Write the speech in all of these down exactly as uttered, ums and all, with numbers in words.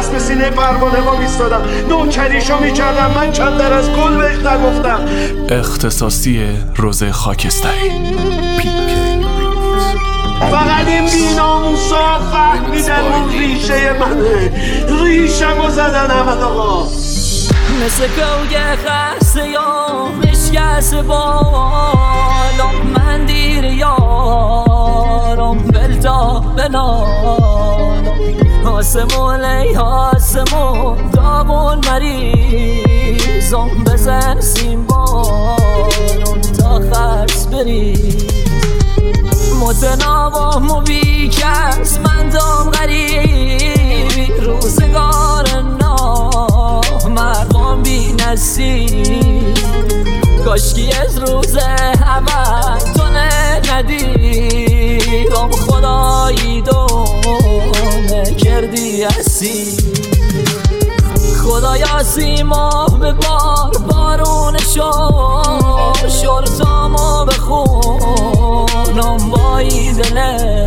دست به سینه پروانه ما میستادم، نوکریشو میکردم، من کمتر از گل بهش نگفتم. اختصاصی روز خاکستری فقط این بیناموسا فهمیدن اون ریشه منه، ریشمو زدن احمد آقا. مثل کوگه خسته یا مشکست بالام، من دیر یارم فلتا بنالم، آسمون ای آسمون داغون مریضم، بزن سیمبالم تا خرس بریز، متناوم و بیکس من دام غریبی، روزگار نامرقم بی نصیب، کاشکی از روز اول تو ندیدم، خدایی دونه کردی اسیر، خدایا سیما به بار بارونشو، شرطامو بخونم بایی دله،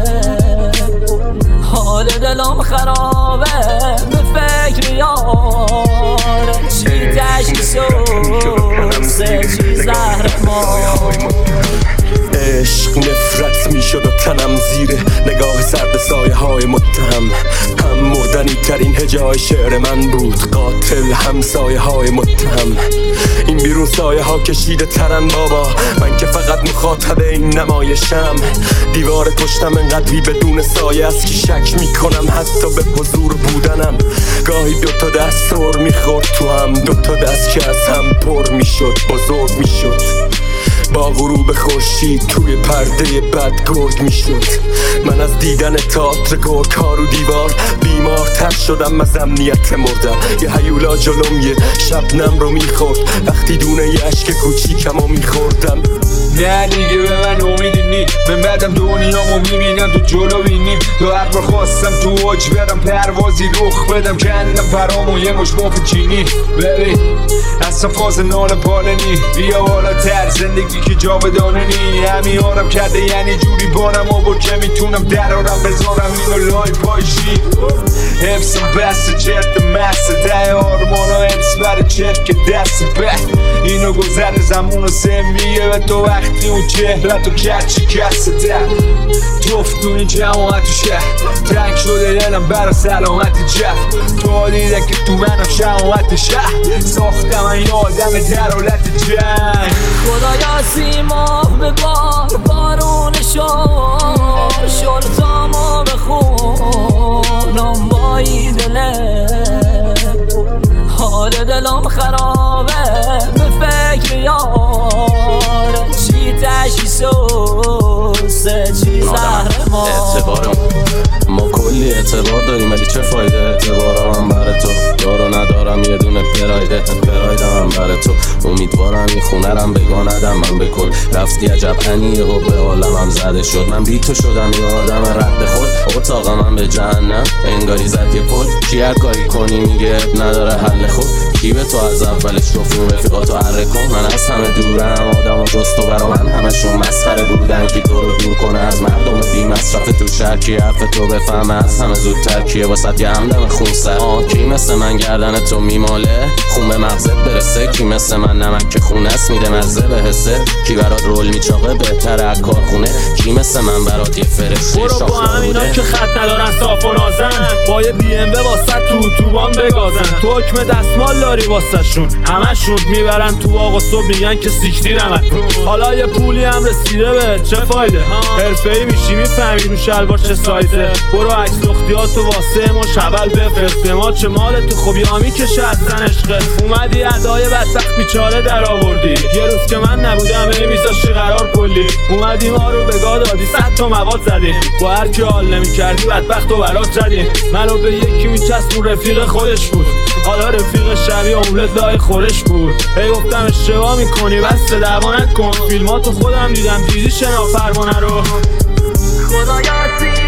حال دلم خرابه به فکر یاره، چی تشخیص و سه چی زهر ما. عشق نفرت میشد و تنم زیر نگاه سرد سایه های متهم، هم مردنی ترین هجای شعر من بود، قاتل هم سایه های متهم، این بیرون سایه ها کشیده ترن بابا، من که فقط مخاطب این نمایشم، دیوار پشتم انقدری بدون سایه است که شک میکنم حتی به حضور بودنم، گاهی دوتا دست سر میخورد تو هم، دوتا دست که از هم پر میشد بزرگ میشد، با غروب خورشید توی پرده بد گرد میشد، من از دیدن تئاتر گرگ ها رو دیوار بیمارتر شدم، از امنیت مردم، یه هیولا جلوم یه شبنم رو میخورد، وقتی دونه یه عشق کوچیکمو میخوردم. نه دیگه به من امیدی نی، من بعدم دنیامو میبینم تو جلو بینیم، تو هر بار خواستم تو اوج برم پروازی رخ بدم، کندم فرامو یه مش باف چینی، ببین اصلا فاز نال پالنی، بیا بالا تر زندگی که جاودانه نی، همین آرم کرده یعنی جوری بارم آورد که میتونم درارم بذارم اینو لای پایشی، حفظم بسته چرت مسته ته آرمانا حفظ بر چرت که دست به اینو گذر زمون و سمیه و تو وقتی اون چهرت و کچی کسته توفت تو این جماعت و شهر، تنگ شده دلم برا سلامت جفت، تو دیده که تو منم شماعت شهر، ساختم من یادم در حالت جنگ، خدایا سیما به بار بارونشو، شرطامو بخونم بایی دله، حال دلم خرابه به فکر یاره، چی تشخیص و سه چی زهر ما. اعتبارم ما کلی اعتبار داریم ولی چه فایده، اعتبارم هم بر تو دارو ندارم یه دونه پرایده، پرایدم هم بر تو، امیدوارم این خونرم بگاندم من بکن، رفتی عجب انیه و به عالمم زده شد، من بی تو شدم یه آدم رد خود، اتاقم هم به جهنم انگاری زد یه پل، کی هر کاری کنی میگه نداره حل خود، کی به تو از اولش گفت اون رفیقاتو حره کن، من از همه دورم آدم و جست و برا من همشون مسخره بودن، کی تو رو دور کنه از مردم بی مصرف تو شهر، کی حرف تو بفهمه از همه زودتر، کیه واسه یه همدم خون سر، آه کی مثل من گردن تو میماله خون به مغزت برسه، کی مثل من نمک که خونه است میده مزه به حسه، کی برات رول میچاقه بهتره از کارخونه، کی مثل من برات یه فرشته برو با همینا که خط ندارن صاف و نازن، با یه بی ام و واسه تو اتوبان بگازن، تو حکم دستمال داری واسه شون، همشون میبرن تو آقا صبح میگن که سیکتیر همتون، حالا یه پولی هم رسیده به چه فایده، حرفه‌ای میشی میفهمی رو شلوار چه سایزه، برو عکس لختیاتو واسه ما شبل بفرست، ما چه مال تو خوبی آمی که شدن عشقت، اومدی ادای بدبخت بیچاره در آوردی، یه روز که من نبودم ای میذاشتی قرار کلی، اومدی ما رو به گاه دادی صد تا مواد زدی، با هر کی حال نمی‌کردی بدبخت و برات زدی، منو به یکی میچست اون رفیق خودش بود، حالا رفیق شبیه املت لای خورش بود، ای گفتم اشتباه میکنی بس دعوا نکن، فیلماتو خودم دیدم دیدی شنا پروانه رو، خدایا